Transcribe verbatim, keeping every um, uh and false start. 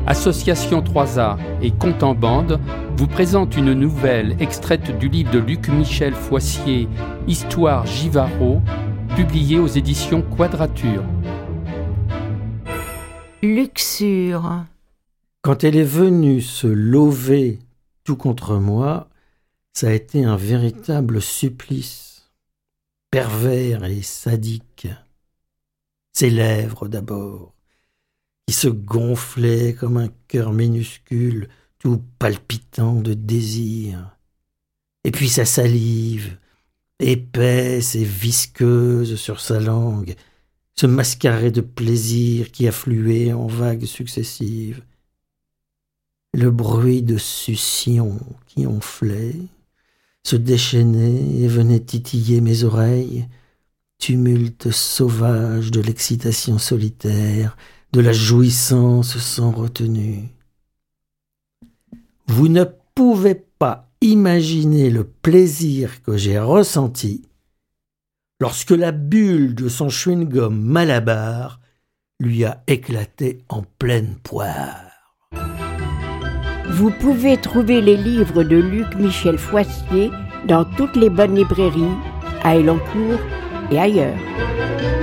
Association trois A et Compte en bande vous présente une nouvelle extraite du livre de Luc-Michel Foissier, Histoire Givaro, publié aux éditions Quadrature. Luxure. Quand elle est venue se lever tout contre moi, ça a été un véritable supplice, pervers et sadique. Ses lèvres d'abord, qui se gonflaient comme un cœur minuscule, tout palpitant de désir. Et puis sa salive, épaisse et visqueuse sur sa langue, ce mascaret de plaisir qui affluait en vagues successives. Le bruit de succion qui enflait, se déchaînait et venait titiller mes oreilles, tumulte sauvage de l'excitation solitaire, de la jouissance sans retenue. Vous ne pouvez pas imaginer le plaisir que j'ai ressenti lorsque la bulle de son chewing-gum Malabar lui a éclaté en pleine poire. Vous pouvez trouver les livres de Luc-Michel Foissier dans toutes les bonnes librairies, à Elancourt et ailleurs.